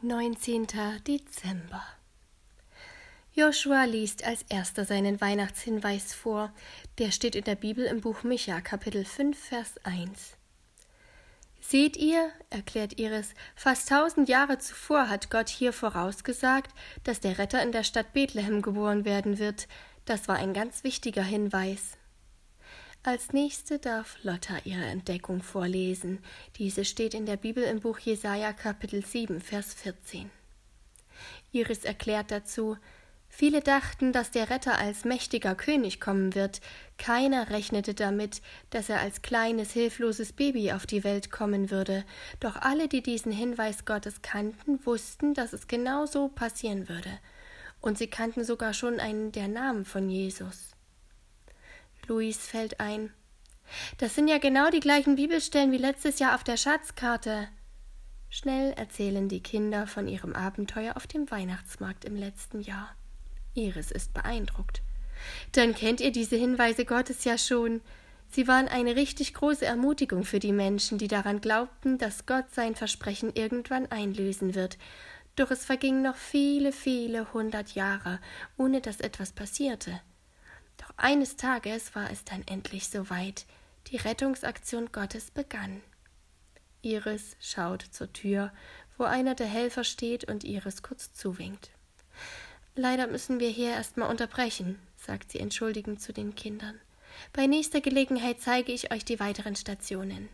19. Dezember. Joshua liest als erster seinen Weihnachtshinweis vor. Der steht in der Bibel im Buch Micha, Kapitel 5, Vers 1. Seht ihr, erklärt Iris, fast 1000 Jahre zuvor hat Gott hier vorausgesagt, dass der Retter in der Stadt Bethlehem geboren werden wird. Das war ein ganz wichtiger Hinweis. Als nächste darf Lotta ihre Entdeckung vorlesen. Diese steht in der Bibel im Buch Jesaja, Kapitel 7, Vers 14. Iris erklärt dazu: Viele dachten, dass der Retter als mächtiger König kommen wird. Keiner rechnete damit, dass er als kleines, hilfloses Baby auf die Welt kommen würde. Doch alle, die diesen Hinweis Gottes kannten, wussten, dass es genau so passieren würde. Und sie kannten sogar schon einen der Namen von Jesus. Luis fällt ein: Das sind ja genau die gleichen Bibelstellen wie letztes Jahr auf der Schatzkarte. Schnell erzählen die Kinder von ihrem Abenteuer auf dem Weihnachtsmarkt im letzten Jahr. Iris ist beeindruckt. Dann kennt ihr diese Hinweise Gottes ja schon. Sie waren eine richtig große Ermutigung für die Menschen, die daran glaubten, dass Gott sein Versprechen irgendwann einlösen wird. Doch es vergingen noch viele, viele 100 Jahre, ohne dass etwas passierte. Doch eines Tages war es dann endlich soweit. Die Rettungsaktion Gottes begann. Iris schaut zur Tür, wo einer der Helfer steht und Iris kurz zuwinkt. Leider müssen wir hier erstmal unterbrechen, sagt sie entschuldigend zu den Kindern. Bei nächster Gelegenheit zeige ich euch die weiteren Stationen.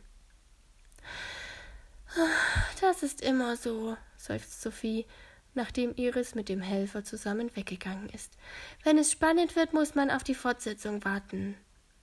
Das ist immer so, seufzt Sophie, nachdem Iris mit dem Helfer zusammen weggegangen ist. Wenn es spannend wird, muss man auf die Fortsetzung warten.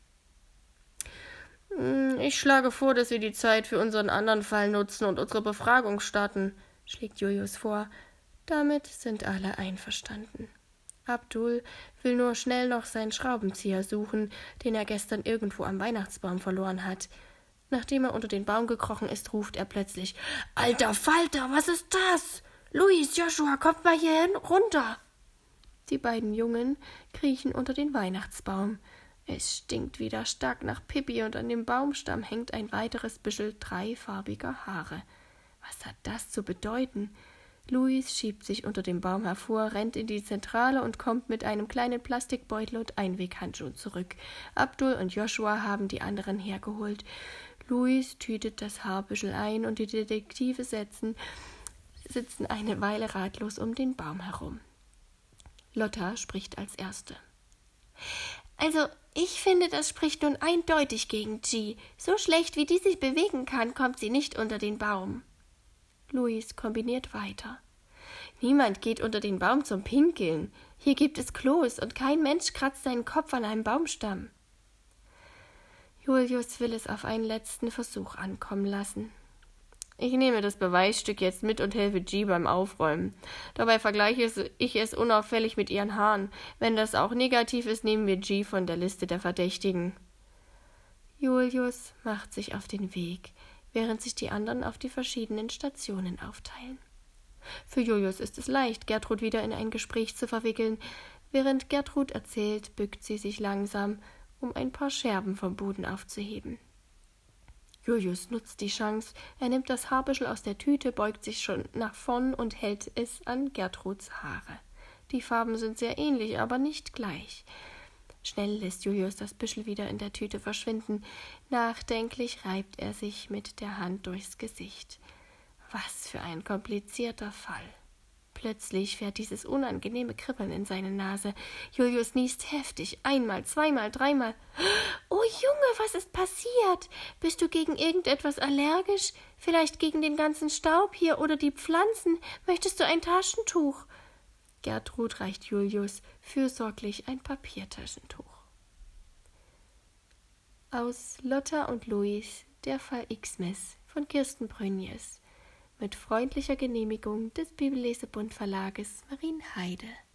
Ich schlage vor, dass wir die Zeit für unseren anderen Fall nutzen und unsere Befragung starten, schlägt Julius vor. Damit sind alle einverstanden. Abdul will nur schnell noch seinen Schraubenzieher suchen, den er gestern irgendwo am Weihnachtsbaum verloren hat. Nachdem er unter den Baum gekrochen ist, ruft er plötzlich: »Alter Falter, was ist das? Luis, Joshua, kommt mal hier hin, runter!« Die beiden Jungen kriechen unter den Weihnachtsbaum. Es stinkt wieder stark nach Pipi und an dem Baumstamm hängt ein weiteres Büschel dreifarbiger Haare. Was hat das zu bedeuten? Luis schiebt sich unter dem Baum hervor, rennt in die Zentrale und kommt mit einem kleinen Plastikbeutel und Einweghandschuhen zurück. Abdul und Joshua haben die anderen hergeholt. Luis tütet das Haarbüschel ein und die Detektive sitzen eine Weile ratlos um den Baum herum. Lotta spricht als Erste. Also, ich finde, das spricht nun eindeutig gegen G. So schlecht, wie die sich bewegen kann, kommt sie nicht unter den Baum. Luis kombiniert weiter. Niemand geht unter den Baum zum Pinkeln. Hier gibt es Klos und kein Mensch kratzt seinen Kopf an einem Baumstamm. Julius will es auf einen letzten Versuch ankommen lassen. Ich nehme das Beweisstück jetzt mit und helfe G beim Aufräumen. Dabei vergleiche ich es unauffällig mit ihren Haaren. Wenn das auch negativ ist, nehmen wir G von der Liste der Verdächtigen. Julius macht sich auf den Weg, während sich die anderen auf die verschiedenen Stationen aufteilen. Für Julius ist es leicht, Gertrud wieder in ein Gespräch zu verwickeln. Während Gertrud erzählt, bückt sie sich langsam, um ein paar Scherben vom Boden aufzuheben. Julius nutzt die Chance, er nimmt das Haarbüschel aus der Tüte, beugt sich schon nach vorn und hält es an Gertruds Haare. Die Farben sind sehr ähnlich, aber nicht gleich. Schnell lässt Julius das Büschel wieder in der Tüte verschwinden. Nachdenklich reibt er sich mit der Hand durchs Gesicht. Was für ein komplizierter Fall. Plötzlich fährt dieses unangenehme Kribbeln in seine Nase. Julius niest heftig, einmal, zweimal, dreimal. »Oh Junge, was ist passiert? Bist du gegen irgendetwas allergisch? Vielleicht gegen den ganzen Staub hier oder die Pflanzen? Möchtest du ein Taschentuch?« Gertrud reicht Julius fürsorglich ein Papiertaschentuch. Aus Lotta und Luis, der Fall Xmas von Kirsten Brünjes. Mit freundlicher Genehmigung des Bibellesebund Verlages Marienheide.